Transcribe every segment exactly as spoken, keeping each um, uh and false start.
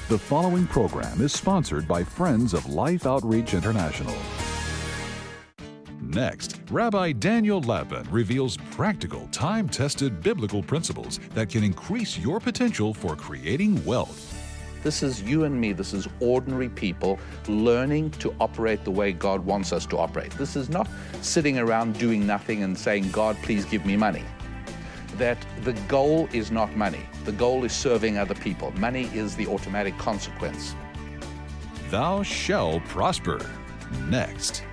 The following program is sponsored by Friends of Life Outreach International. Next, Rabbi Daniel Lapin reveals practical, time-tested biblical principles that can increase your potential for creating wealth. This is you and me. This is ordinary people learning to operate the way God wants us to operate. This is not sitting around doing nothing and saying, God, please give me money. That the goal is not money. The goal is serving other people. Money is the automatic consequence. Thou shall prosper. Next.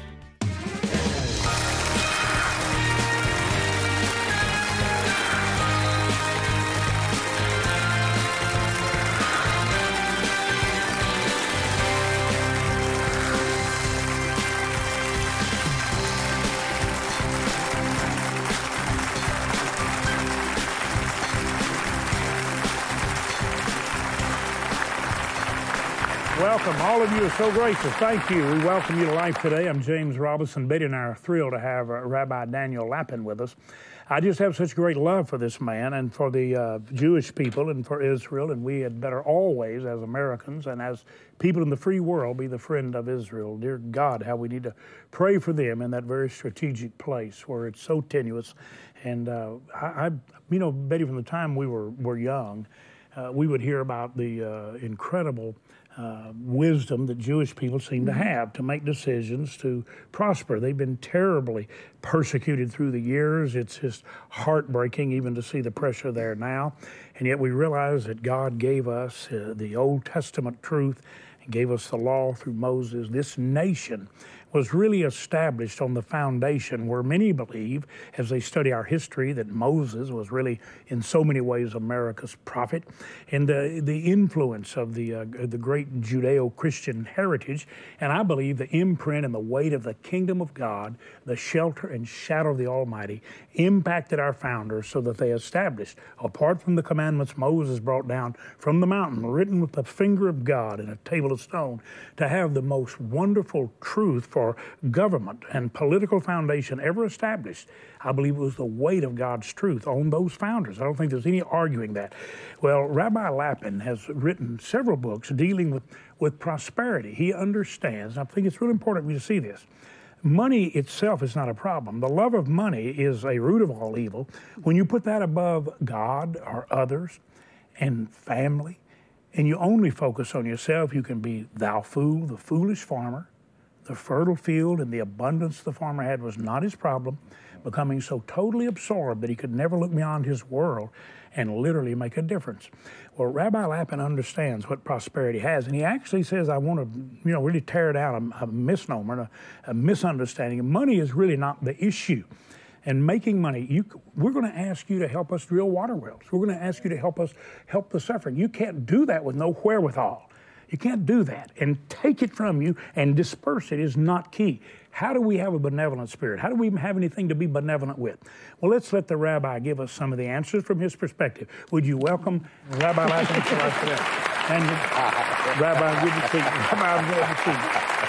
Welcome. All of you are so gracious. Thank you. We welcome you to Life Today. I'm James Robison. Betty and I are thrilled to have uh, Rabbi Daniel Lapin with us. I just have such great love for this man and for the uh, Jewish people and for Israel, and we had better always, as Americans and as people in the free world, be the friend of Israel. Dear God, how we need to pray for them in that very strategic place where it's so tenuous. And uh, I, I, you know, Betty, from the time we were, were young, uh, we would hear about the uh, incredible Uh, wisdom that Jewish people seem to have to make decisions to prosper. They've been terribly persecuted through the years. It's just heartbreaking even to see the pressure there now. And yet we realize that God gave us uh, the Old Testament truth and gave us the law through Moses. This nation was really established on the foundation where many believe, as they study our history, that Moses was really in so many ways America's prophet, and the, the influence of the, uh, the great Judeo-Christian heritage, and I believe the imprint and the weight of the kingdom of God, the shelter and shadow of the Almighty, impacted our founders so that they established, apart from the commandments Moses brought down from the mountain, written with the finger of God in a table of stone, to have the most wonderful truth for government and political foundation ever established. I believe it was the weight of God's truth on those founders. I don't think there's any arguing that. Well, Rabbi Lapin has written several books dealing with, with prosperity. He understands, and I think it's really important for you to see this. Money itself is not a problem. The love of money is a root of all evil. When you put that above God or others and family, and you only focus on yourself, you can be thou fool, the foolish farmer. The fertile field and the abundance the farmer had was not his problem, becoming so totally absorbed that he could never look beyond his world and literally make a difference. Well, Rabbi Lapin understands what prosperity has, and he actually says, I want to, you know, really tear down a, a misnomer, a, a misunderstanding. Money is really not the issue. And making money, you, we're going to ask you to help us drill water wells. We're going to ask you to help us help the suffering. You can't do that with no wherewithal. You can't do that. And take it from you and disperse it is not key. How do we have a benevolent spirit? How do we even have anything to be benevolent with? Well, let's let the rabbi give us some of the answers from his perspective. Would you welcome Rabbi Lapin to us today? And uh, Rabbi, good to see you. Rabbi, I'm glad to see you.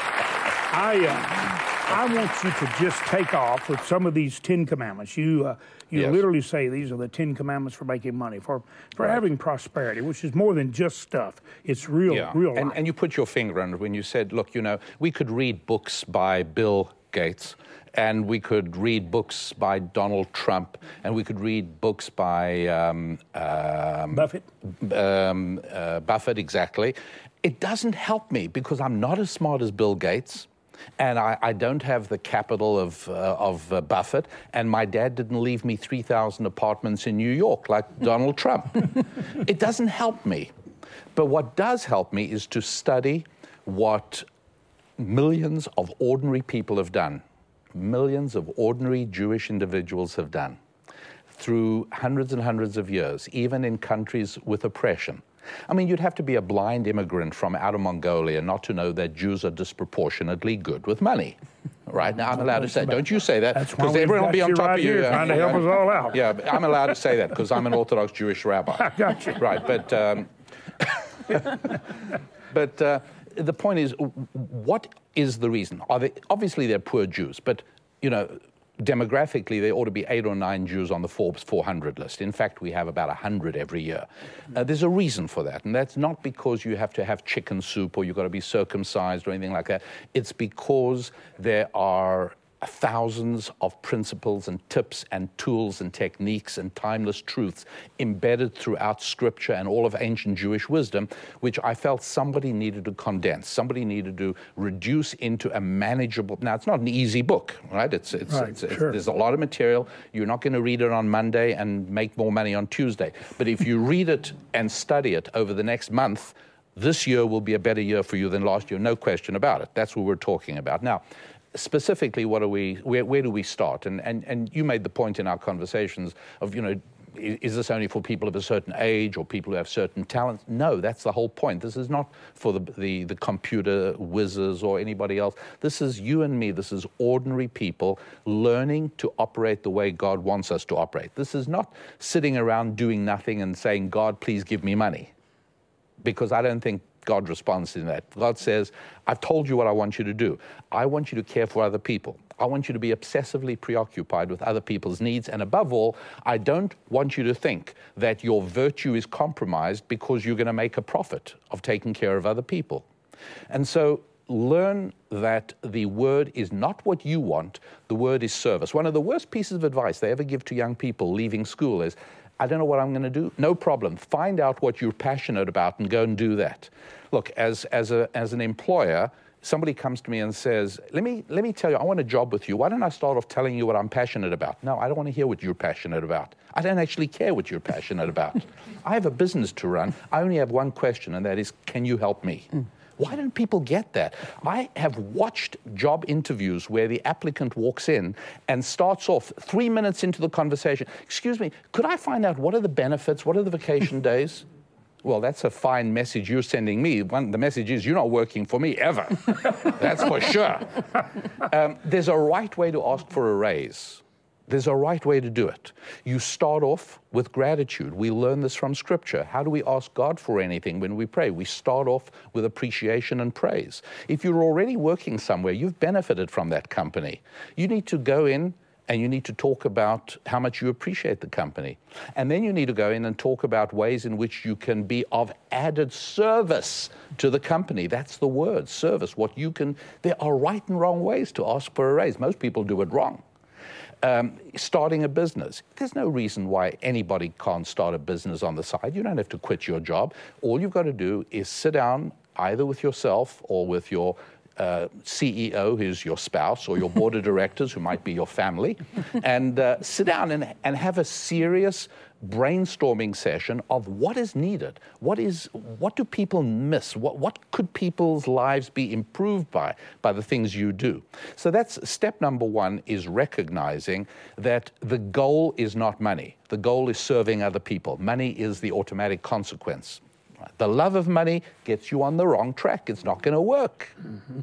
I, uh, I want you to just take off with some of these Ten Commandments. You uh, you yes. literally say these are the Ten Commandments for making money, for, for right. having prosperity, which is more than just stuff. It's real, yeah. real life. And, and you put your finger on it when you said, look, you know, we could read books by Bill Gates, and we could read books by Donald Trump, and we could read books by um, um, Buffett. Um, uh, Buffett, exactly. It doesn't help me because I'm not as smart as Bill Gates. And I, I don't have the capital of, uh, of uh, Buffett, and my dad didn't leave me three thousand apartments in New York like Donald Trump. It doesn't help me. But what does help me is to study what millions of ordinary people have done, millions of ordinary Jewish individuals have done through hundreds and hundreds of years, even in countries with oppression. I mean, you'd have to be a blind immigrant from outer Mongolia not to know that Jews are disproportionately good with money. Right? Now, I'm allowed to say, don't you say that, because everyone will be on top right of you. Here, trying to help us all out. Yeah, I'm allowed to say that because I'm an Orthodox Jewish rabbi. I got you. Right, but, um, but uh, the point is, what is the reason? Are they, obviously, they're poor Jews, but, you know, demographically, there ought to be eight or nine Jews on the Forbes four hundred list. In fact, we have about one hundred every year. Uh, there's a reason for that, and that's not because you have to have chicken soup or you've got to be circumcised or anything like that. It's because there are thousands of principles and tips and tools and techniques and timeless truths embedded throughout Scripture and all of ancient Jewish wisdom, which I felt somebody needed to condense. Somebody needed to reduce into a manageable. Now, it's not an easy book, right? It's, it's, right, it's, it's sure. There's a lot of material. You're not going to read it on Monday and make more money on Tuesday. But if you read it and study it over the next month, this year will be a better year for you than last year, no question about it. That's what we're talking about. Now, specifically, what are we, where, where do we start? And, and, and you made the point in our conversations of, you know, is, is this only for people of a certain age or people who have certain talents? No, that's the whole point. This is not for the, the, the computer whizzes or anybody else. This is you and me. This is ordinary people learning to operate the way God wants us to operate. This is not sitting around doing nothing and saying, God, please give me money. Because I don't think God responds to that. God says, I've told you what I want you to do. I want you to care for other people. I want you to be obsessively preoccupied with other people's needs. And above all, I don't want you to think that your virtue is compromised because you're going to make a profit of taking care of other people. And so learn that the word is not what you want. The word is service. One of the worst pieces of advice they ever give to young people leaving school is, I don't know what I'm going to do. No problem. Find out what you're passionate about and go and do that. Look, as, as, a, as an employer, somebody comes to me and says, let me, let me tell you, I want a job with you. Why don't I start off telling you what I'm passionate about? No, I don't want to hear what you're passionate about. I don't actually care what you're passionate about. I have a business to run. I only have one question, and that is, can you help me? Mm. Why don't people get that? I have watched job interviews where the applicant walks in and starts off three minutes into the conversation. Excuse me, could I find out what are the benefits? What are the vacation days? Well, that's a fine message you're sending me. One, the message is you're not working for me ever. That's for sure. Um, there's a right way to ask for a raise. There's a right way to do it. You start off with gratitude. We learn this from Scripture. How do we ask God for anything when we pray? We start off with appreciation and praise. If you're already working somewhere, you've benefited from that company. You need to go in and you need to talk about how much you appreciate the company. And then you need to go in and talk about ways in which you can be of added service to the company. That's the word, service. What you can, there are right and wrong ways to ask for a raise. Most people do it wrong. Um, starting a business. There's no reason why anybody can't start a business on the side. You don't have to quit your job. All you've got to do is sit down either with yourself or with your uh, C E O, who's your spouse, or your board of directors, who might be your family, and uh, sit down and, and have a serious brainstorming session of what is needed. What is, what do people miss? What, what could people's lives be improved by, by the things you do? So that's step number one, is recognizing that the goal is not money. The goal is serving other people. Money is the automatic consequence. The love of money gets you on the wrong track. It's not going to work. Mm-hmm.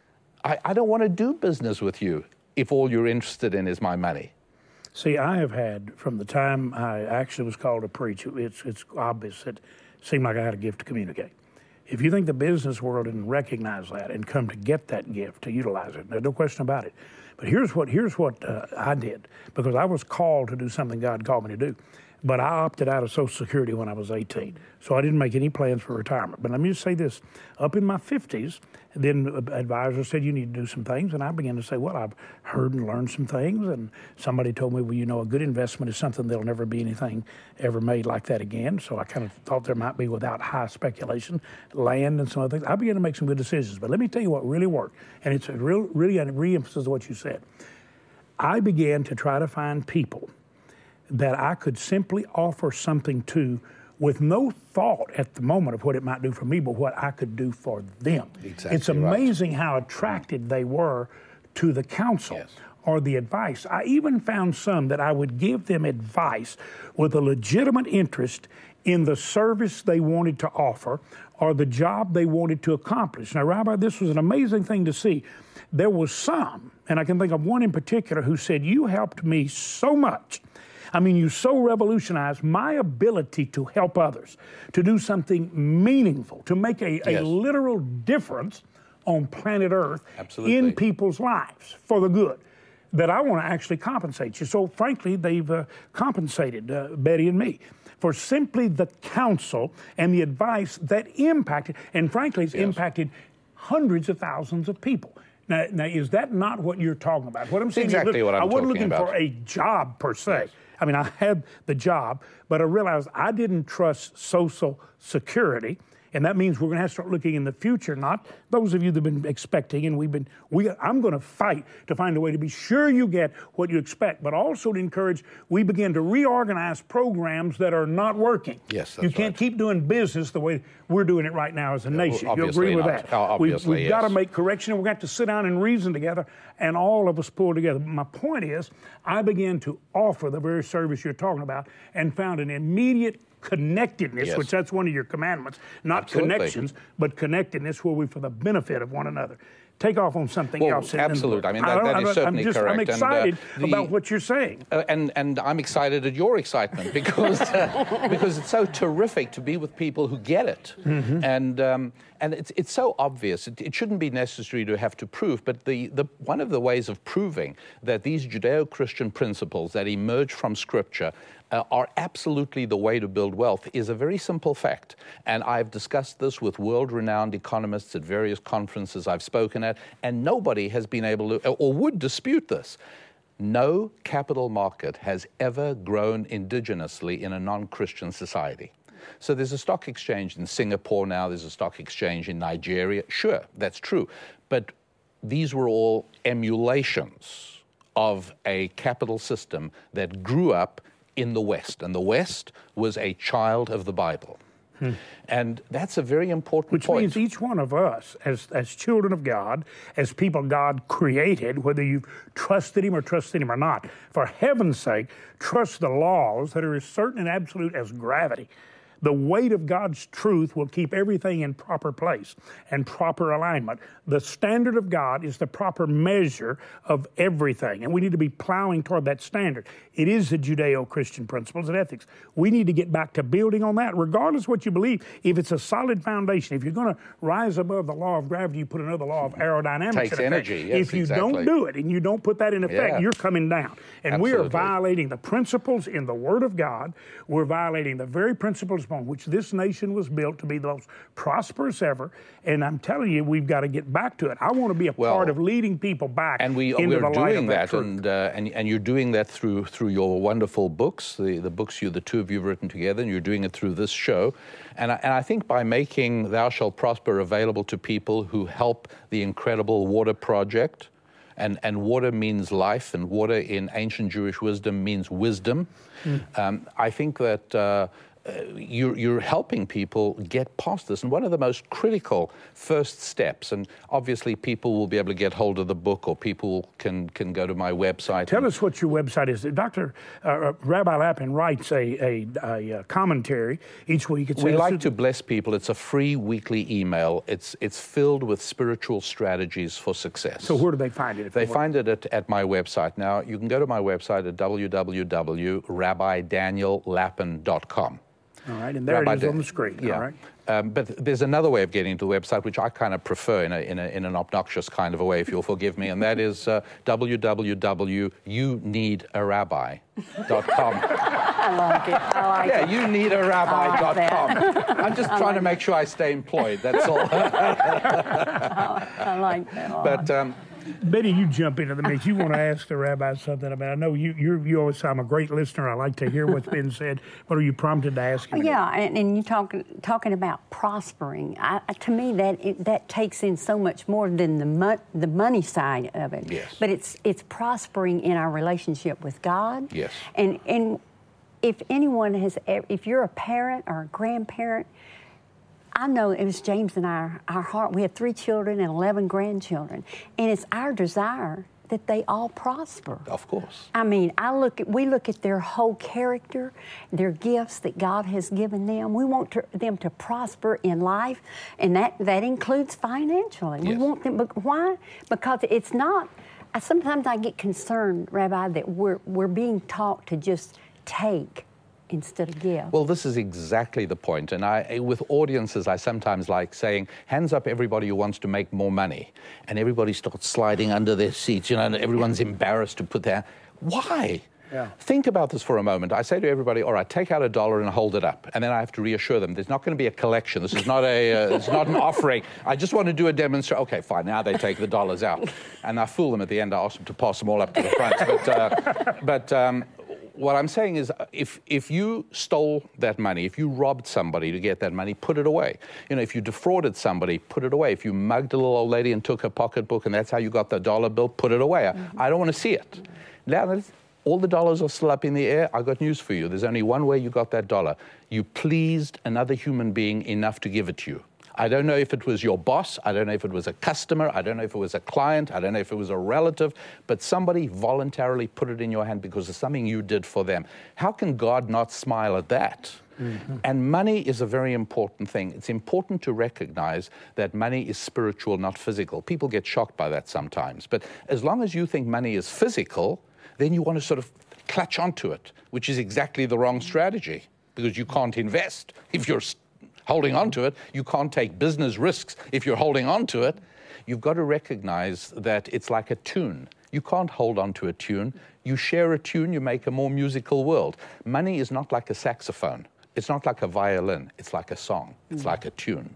I, I don't want to do business with you if all you're interested in is my money. See, I have had, from the time I actually was called to preach, it's, it's obvious that it seemed like I had a gift to communicate. If you think the business world didn't recognize that and come to get that gift, to utilize it, there's no question about it. But here's what, here's what uh, I did, because I was called to do something God called me to do. But I opted out of Social Security when I was eighteen, so I didn't make any plans for retirement. But let me just say this, up in my fifties, then advisors said, you need to do some things, and I began to say, well, I've heard and learned some things, and somebody told me, well, you know, a good investment is something there'll never be anything ever made like that again, so I kind of thought there might be, without high speculation, land and some other things. I began to make some good decisions, but let me tell you what really worked, and it's a real, really a re-emphasis of what you said. I began to try to find people that I could simply offer something to with no thought at the moment of what it might do for me, but what I could do for them. Exactly. It's amazing right. how attracted they were to the counsel yes. or the advice. I even found some that I would give them advice with a legitimate interest in the service they wanted to offer or the job they wanted to accomplish. Now, Rabbi, this was an amazing thing to see. There was some, and I can think of one in particular, who said, you helped me so much. I mean, you so revolutionized my ability to help others, to do something meaningful, to make a, yes. a literal difference on planet Earth Absolutely. in people's lives for the good. that I want to actually compensate you. So frankly, they've uh, compensated uh, Betty and me for simply the counsel and the advice that impacted, and frankly, it's yes. impacted hundreds of thousands of people. Now, now, is that not what you're talking about? What I'm saying exactly is, look, what I'm I wasn't talking looking about. for a job per se. Yes. I mean, I had the job, but I realized I didn't trust Social Security. And that means we're going to have to start looking in the future, not those of you that have been expecting, and we've been, we, I'm going to fight to find a way to be sure you get what you expect, but also to encourage we begin to reorganize programs that are not working. Yes, that's You can't right. keep doing business the way we're doing it right now as a nation. You agree with not. that? Oh, obviously, we've we've yes. got to make correction, and we're going to have to sit down and reason together, and all of us pull together. My point is, I began to offer the very service you're talking about and found an immediate connectedness, yes. which that's one of your commandments, not Absolutely. connections, but connectedness where we for the benefit of one another. Take off on something well, else. Absolutely. I mean, that, I that is certainly I'm just, correct. I'm excited and, uh, the, about what you're saying. Uh, and, and I'm excited at your excitement because uh, because it's so terrific to be with people who get it. Mm-hmm. And um, and it's it's so obvious. It, it shouldn't be necessary to have to prove, but the, the one of the ways of proving that these Judeo-Christian principles that emerge from Scripture Uh, are absolutely the way to build wealth is a very simple fact. And I've discussed this with world-renowned economists at various conferences I've spoken at, and nobody has been able to, or would dispute this. No capital market has ever grown indigenously in a non-Christian society. So there's a stock exchange in Singapore now, there's a stock exchange in Nigeria. Sure, that's true. But these were all emulations of a capital system that grew up in the West, and the West was a child of the Bible. Hmm. And that's a very important Which point. means each one of us, as, as children of God, as people God created, whether you've trusted Him or trusted Him or not, for heaven's sake, trust the laws that are as certain and absolute as gravity. The weight of God's truth will keep everything in proper place and proper alignment. The standard of God is the proper measure of everything, and we need to be plowing toward that standard. It is the Judeo-Christian principles and ethics. We need to get back to building on that, regardless of what you believe. If it's a solid foundation, if you're going to rise above the law of gravity, you put another law of aerodynamics in effect. Takes energy, yes, If you exactly. don't do it and you don't put that in effect, Yeah. you're coming down. And Absolutely. we are violating the principles in the Word of God. We're violating the very principles upon which this nation was built to be the most prosperous ever. And I'm telling you, we've got to get back to it. I want to be a well, part of leading people back and we, into we're the light doing of that, that, and, uh, and and you're doing that through through your wonderful books, the, the books you, the two of you have written together, and you're doing it through this show. And I, and I think by making Thou Shalt Prosper available to people who help the incredible Water Project, and, and water means life, and water in ancient Jewish wisdom means wisdom, mm. um, I think that uh, Uh, you're, you're helping people get past this. And one of the most critical first steps, and obviously people will be able to get hold of the book, or people can, can go to my website. Tell us what your website is. Doctor Uh, Rabbi Lapin writes a, a, a commentary each week. It we says like to bless people. It's a free weekly email. It's it's filled with spiritual strategies for success. So where do they find it? They find it at, at my website. Now, you can go to my website at w w w dot rabbi daniel lapin dot com. All right, and there Rabbi it is Dan- on the screen. Yeah. All right. Um, but there's another way of getting to the website, which I kind of prefer in, a, in, a, in an obnoxious kind of a way, if you'll forgive me, and that is uh, w w w dot you need a rabbi dot com. I like it. I like yeah, it. you need a rabbi dot com. I like I'm just trying to make sure I stay employed, that's all. I, I like that a lot. But um, Betty, you jump into the mix. You want to ask the rabbi something about? I know you. You you always say I'm a great listener. I like to hear what's been said. What are you prompted to ask him? Yeah, and, and you talking talking about prospering. I, to me, that it, that takes in so much more than the mo- the money side of it. Yes. But it's it's prospering in our relationship with God. Yes. And and if anyone has, if you're a parent or a grandparent, I know it was James and I, our heart. We have three children and eleven grandchildren, and it's our desire that they all prosper. Of course. I mean, I look at, we look at their whole character, their gifts that God has given them. We want to, them to prosper in life, and that, that includes financially. Yes. We want them, but why? Because it's not, I, sometimes I get concerned, Rabbi, that we're, we're being taught to just take instead of give. Well, this is exactly the point. And I, with audiences, I sometimes like saying, hands up everybody who wants to make more money. And everybody starts sliding under their seats, you know, and everyone's embarrassed to put their... Why? Yeah. Think about this for a moment. I say to everybody, all right, take out a dollar and hold it up. And then I have to reassure them, there's not going to be a collection. This is not a, uh, it's not an offering. I just want to do a demonstration. Okay, fine, now they take the dollars out. And I fool them at the end. I ask them to pass them all up to the front. But, uh, but um, what I'm saying is, if, if you stole that money, if you robbed somebody to get that money, put it away. You know, if you defrauded somebody, put it away. If you mugged a little old lady and took her pocketbook and that's how you got the dollar bill, put it away. Mm-hmm. I, I don't want to see it. Now, all the dollars are still up in the air. I got news for you. There's only one way you got that dollar. You pleased another human being enough to give it to you. I don't know if it was your boss. I don't know if it was a customer. I don't know if it was a client. I don't know if it was a relative. But somebody voluntarily put it in your hand because of something you did for them. How can God not smile at that? Mm-hmm. And money is a very important thing. It's important to recognize that money is spiritual, not physical. People get shocked by that sometimes. But as long as you think money is physical, then you want to sort of clutch onto it, which is exactly the wrong strategy, because you can't invest if you're holding onto it. You can't take business risks if you're holding onto it. You've got to recognize that it's like a tune. You can't hold on to a tune. You share a tune, you make a more musical world. Money is not like a saxophone. It's not like a violin. It's like a song. It's like a tune.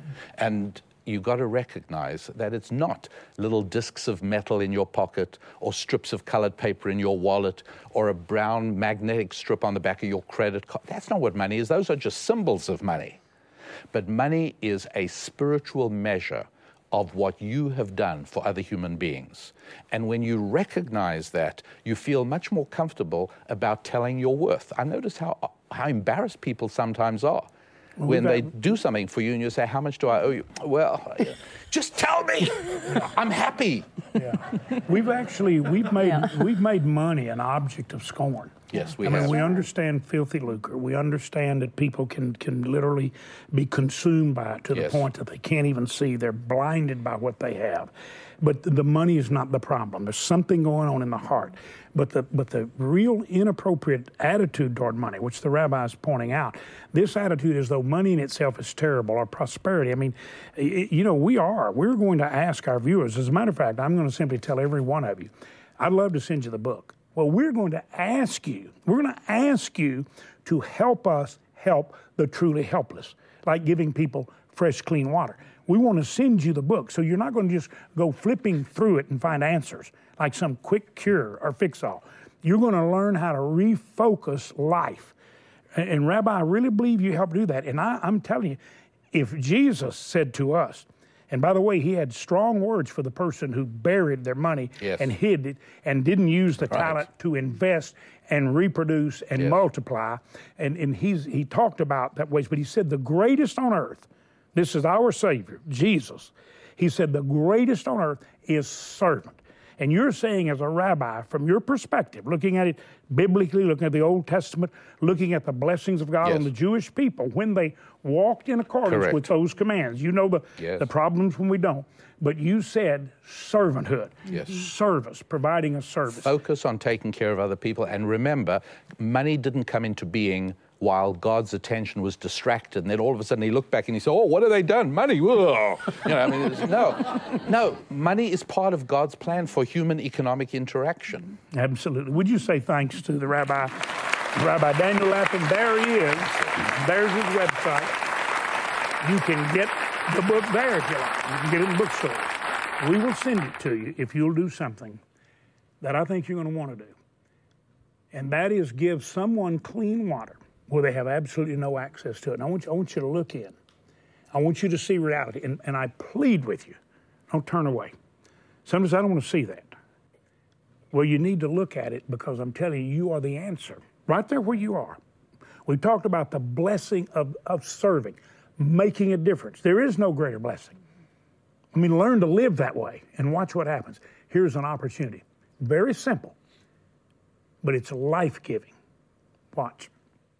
And you've got to recognize that it's not little discs of metal in your pocket or strips of colored paper in your wallet or a brown magnetic strip on the back of your credit card. That's not what money is. Those are just symbols of money. But money is a spiritual measure of what you have done for other human beings. And when you recognize that, you feel much more comfortable about telling your worth. I notice how, how embarrassed people sometimes are. Well, when they do something for you and you say, how much do I owe you? Well, just tell me. I'm happy. Yeah. We've actually, we've made, yeah. we've made money an object of scorn. Yes, we I have. mean, we understand filthy lucre. We understand that people can, can literally be consumed by it to yes. the point that they can't even see. They're blinded by what they have. But the money is not the problem. There's something going on in the heart. But the but the real inappropriate attitude toward money, which the rabbi is pointing out, this attitude as though money in itself is terrible or prosperity. I mean, it, you know, we are. We're going to ask our viewers. As a matter of fact, I'm going to simply tell every one of you, I'd love to send you the book. Well, we're going to ask you, we're going to ask you to help us help the truly helpless, like giving people fresh, clean water. We want to send you the book, so you're not going to just go flipping through it and find answers, like some quick cure or fix-all. You're going to learn how to refocus life. And, and Rabbi, I really believe you help do that. And I, I'm telling you, if Jesus said to us, and by the way, he had strong words for the person who buried their money yes. and hid it and didn't use the right. talent to invest and reproduce and yes. multiply. And, and he's, he talked about that ways, but he said the greatest on earth, this is our Savior, Jesus. He said the greatest on earth is servant. And you're saying as a rabbi, from your perspective, looking at it biblically, looking at the Old Testament, looking at the blessings of God yes. on the Jewish people, when they walked in accordance Correct. with those commands. You know the, yes. the problems when we don't. But you said servanthood, yes. service, providing a service. Focus on taking care of other people. And remember, money didn't come into being while God's attention was distracted. And then all of a sudden he looked back and he said, oh, what have they done? Money. Whoa. You know, I mean, it's, no, no, money is part of God's plan for human economic interaction. Absolutely. Would you say thanks to the Rabbi, Rabbi Daniel Lappin? There he is. There's his website. You can get the book there if you like. You can get it in the bookstore. We will send it to you if you'll do something that I think you're going to want to do. And that is give someone clean water where they have absolutely no access to it. And I want you, I want you to look in. I want you to see reality. And, and I plead with you, don't turn away. Sometimes I don't want to see that. Well, you need to look at it because I'm telling you, you are the answer. Right there where you are. We talked about the blessing of, of serving, making a difference. There is no greater blessing. I mean, learn to live that way and watch what happens. Here's an opportunity. Very simple, but it's life-giving. Watch.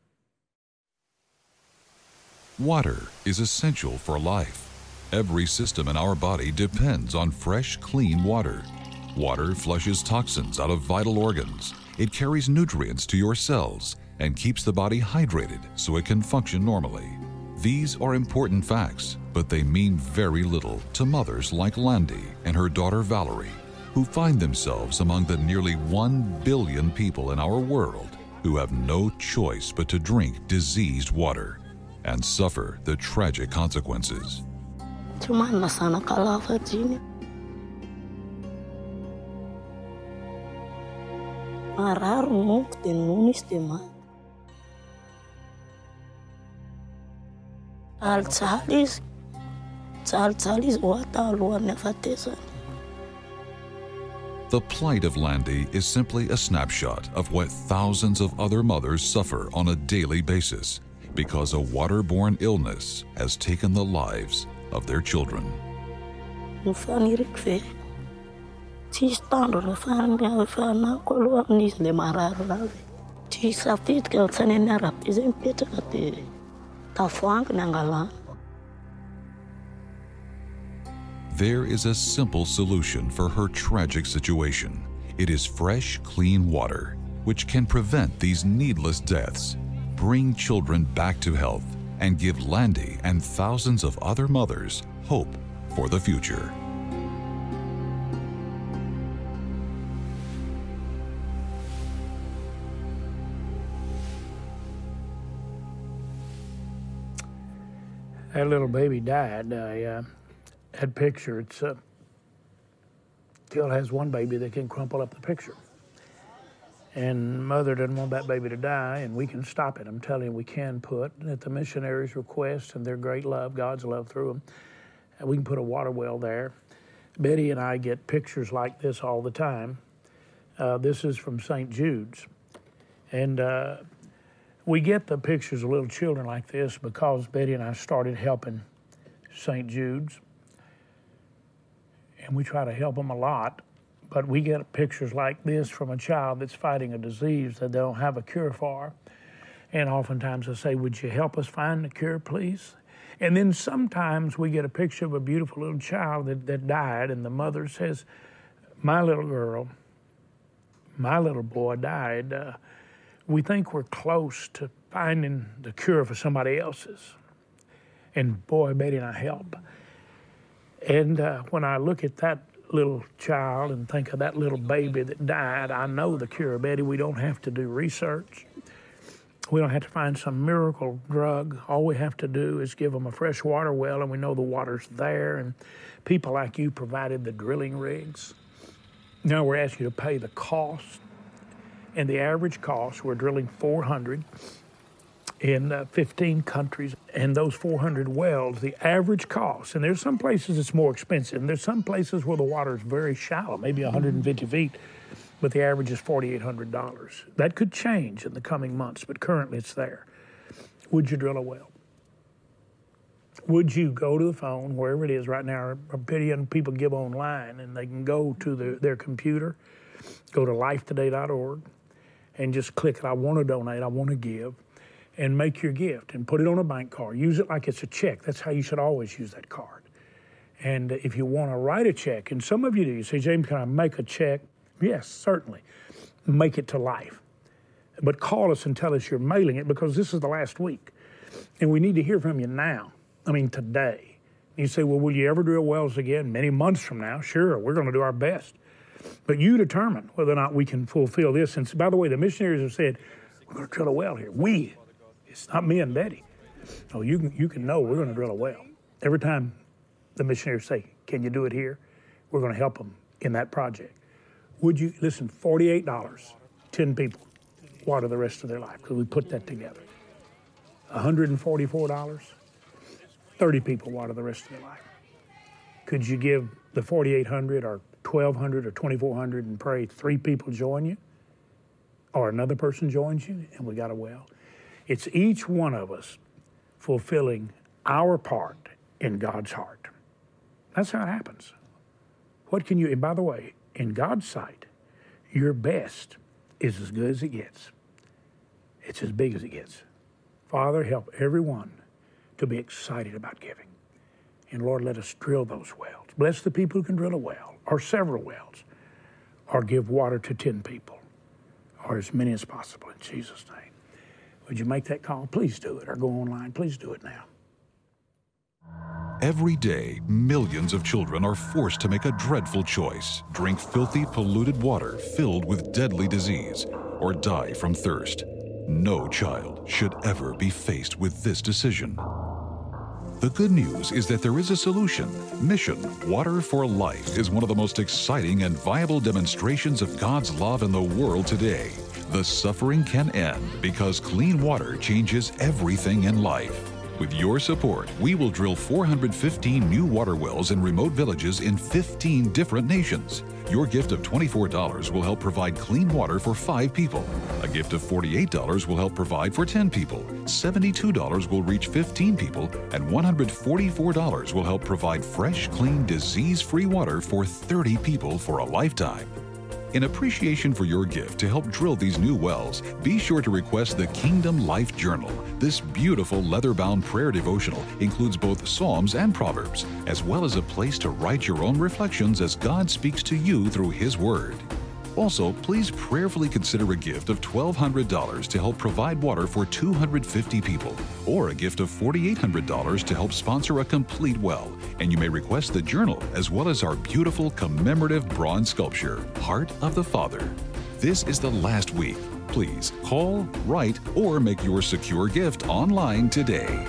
Water is essential for life. Every system in our body depends on fresh, clean water. Water flushes toxins out of vital organs. It carries nutrients to your cells, and keeps the body hydrated so it can function normally. These are important facts, but they mean very little to mothers like Landy and her daughter Valerie, who find themselves among the nearly one billion people in our world who have no choice but to drink diseased water and suffer the tragic consequences. Cuma nasana kalah Virginia. Arar nuk tenunis tema. Al salis, al salis wata luar nefatesa. The plight of Landy is simply a snapshot of what thousands of other mothers suffer on a daily basis because a waterborne illness has taken the lives of their children. There is a simple solution for her tragic situation. It is fresh, clean water, which can prevent these needless deaths, bring children back to health, and give Landy and thousands of other mothers hope for the future. That little baby died. I uh, had picture. It's uh, still has one baby that can crumple up the picture. And mother doesn't want that baby to die, and we can stop it. I'm telling you, we can put, at the missionaries' request and their great love, God's love through them, and we can put a water well there. Betty and I get pictures like this all the time. Uh, this is from Saint Jude's. And uh, we get the pictures of little children like this because Betty and I started helping Saint Jude's. And we try to help them a lot. But we get pictures like this from a child that's fighting a disease that they don't have a cure for. And oftentimes I say, would you help us find the cure, please? And then sometimes we get a picture of a beautiful little child that, that died, and the mother says, my little girl, my little boy died. Uh, we think we're close to finding the cure for somebody else's. And boy, Betty and I help. And uh, when I look at that little child and think of that little baby that died, I know the cure, Betty. We don't have to do research. We don't have to find some miracle drug. All we have to do is give them a fresh water well, and we know the water's there, and people like you provided the drilling rigs. Now we're asking you to pay the cost, and the average cost, we're drilling four hundred in uh, fifteen countries, and those four hundred wells, the average cost, and there's some places it's more expensive, and there's some places where the water is very shallow, maybe one hundred fifty feet, but the average is four thousand eight hundred dollars. That could change in the coming months, but currently it's there. Would you drill a well? Would you go to the phone, wherever it is right now, a billion people give online, and they can go to the, their computer, go to life today dot org, and just click, I want to donate, I want to give, and make your gift and put it on a bank card. Use it like it's a check. That's how you should always use that card. And if you want to write a check, and some of you do, you say, James, can I make a check? Yes, certainly. Make it to life. But call us and tell us you're mailing it, because this is the last week. And we need to hear from you now. I mean, today. You say, well, will you ever drill wells again? Many months from now? Sure, we're going to do our best. But you determine whether or not we can fulfill this. And by the way, the missionaries have said, we're going to drill a well here. We. It's not me and Betty. Oh, you can, you can know we're going to drill a well. Every time the missionaries say, can you do it here? We're going to help them in that project. Would you, listen, forty-eight dollars, ten people water the rest of their life, because we put that together. one hundred forty-four dollars, thirty people water the rest of their life. Could you give the forty-eight hundred or twelve hundred or twenty-four hundred and pray three people join you? Or another person joins you, and we got a well. It's each one of us fulfilling our part in God's heart. That's how it happens. What can you, and by the way, in God's sight, your best is as good as it gets. It's as big as it gets. Father, help everyone to be excited about giving. And Lord, let us drill those wells. Bless the people who can drill a well, or several wells, or give water to ten people, or as many as possible, in Jesus' name. Would you make that call? Please do it, or go online. Please do it now. Every day, millions of children are forced to make a dreadful choice: drink filthy, polluted water filled with deadly disease, or die from thirst. No child should ever be faced with this decision. The good news is that there is a solution. Mission Water for Life is one of the most exciting and viable demonstrations of God's love in the world today. The suffering can end because clean water changes everything in life. With your support, we will drill four hundred fifteen new water wells in remote villages in fifteen different nations. Your gift of twenty-four dollars will help provide clean water for five people. A gift of forty-eight dollars will help provide for ten people. seventy-two dollars will reach fifteen people, and one hundred forty-four dollars will help provide fresh, clean, disease-free water for thirty people for a lifetime. In appreciation for your gift to help drill these new wells, be sure to request the Kingdom Life Journal. This beautiful leather-bound prayer devotional includes both Psalms and Proverbs, as well as a place to write your own reflections as God speaks to you through His Word. Also, please prayerfully consider a gift of twelve hundred dollars to help provide water for two hundred fifty people, or a gift of forty-eight hundred dollars to help sponsor a complete well. And you may request the journal as well as our beautiful commemorative bronze sculpture, Heart of the Father. This is the last week. Please call, write, or make your secure gift online today.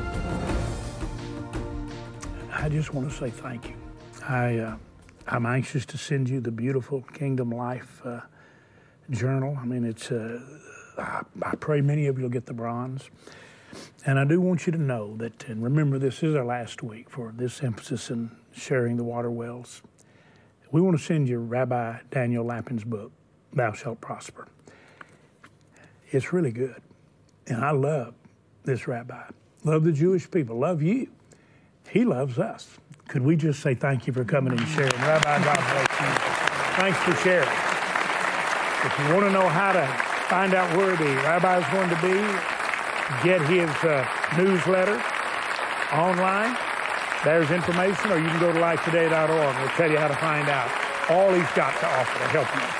I just want to say thank you. I, uh, I'm anxious to send you the beautiful Kingdom Life uh, journal. I mean, it's. Uh, I, I pray many of you will get the bronze. And I do want you to know that, and remember, this is our last week for this emphasis in sharing the water wells. We want to send you Rabbi Daniel Lapin's book, Thou Shalt Prosper. It's really good. And I love this rabbi. Love the Jewish people. Love you. He loves us. Could we just say thank you for coming and sharing? Rabbi, God bless you. Thanks for sharing. If you want to know how to find out where the rabbi is going to be, get his uh, newsletter online. There's information, or you can go to life today dot org. We'll tell you how to find out all he's got to offer to help you.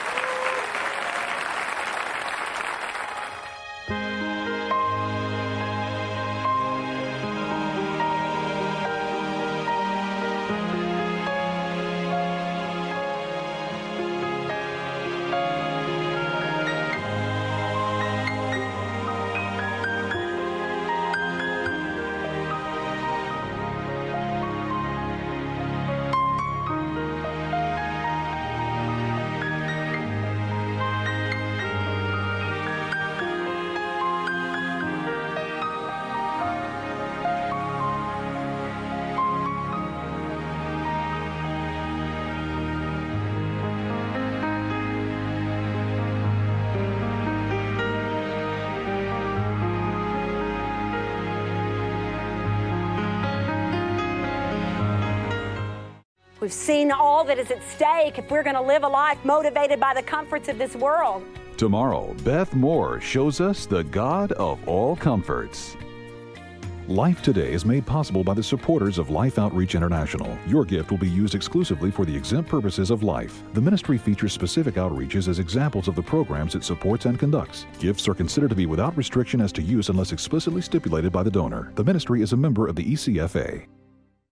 We've seen all that is at stake if we're going to live a life motivated by the comforts of this world. Tomorrow, Beth Moore shows us the God of all comforts. Life Today is made possible by the supporters of Life Outreach International. Your gift will be used exclusively for the exempt purposes of life. The ministry features specific outreaches as examples of the programs it supports and conducts. Gifts are considered to be without restriction as to use unless explicitly stipulated by the donor. The ministry is a member of the E C F A.